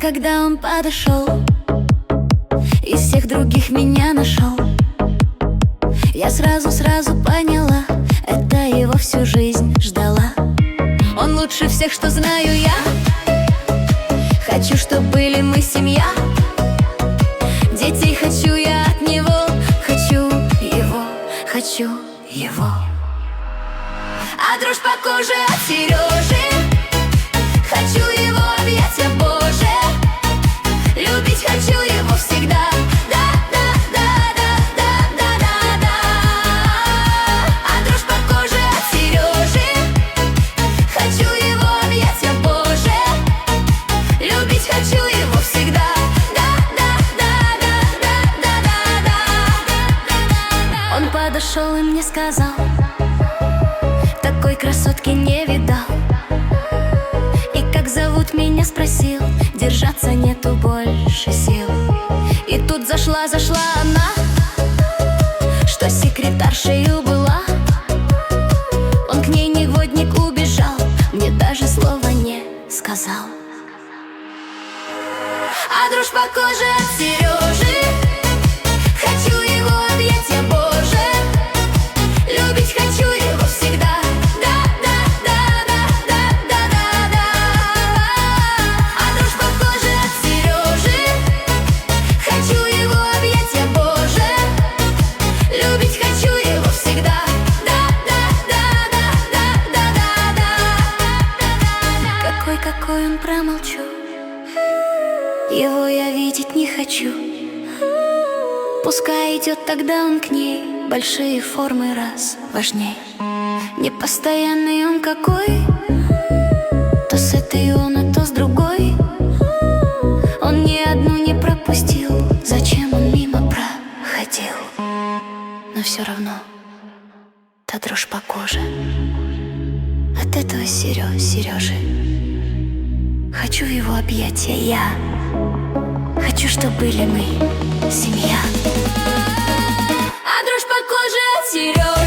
когда он подошел, из всех других меня нашел, я сразу поняла, это его всю жизнь ждала. Он лучше всех, что знаю я. Хочу, чтоб были мы семья. Детей хочу я от него. Хочу его, хочу его. А дрожь по коже от Сережи. Хочу его объятия, Боже. Любить хочу его всегда. Да, да, да, да, да, да, да, да. А дрожь по коже от Сережи. Хочу его объятия, Боже. Любить хочу его всегда. Да, да, да, да, да, да, да, да. Он подошел и мне сказал: такой красотки не видал. И как зовут меня спросил. Держаться нету больше сил. И тут зашла она, что секретаршею была. Он к ней негодник убежал, мне даже слова не сказал. А дрожь по коже от Сережи. Хочу его объятия, Боже. Любить хочу его всегда. Да, да, да, да, да, да, да, да. А дрожь по коже от Сережи. Хочу его объятия, Боже. Любить хочу его всегда. Да, да, да, да, да, да, да, да. Какой он, промолчу. Его я видеть не хочу. Пускай идет тогда он к ней. Большие формы раз важней. Непостоянный он какой. То с этой он, а то с другой. Он ни одну не пропустил. Зачем он мимо проходил? Но все равно та дрожь по коже от этого Сережи. Хочу в его объятия я. Хочу, чтобы были мы семья. А дрожь по коже от Сережи.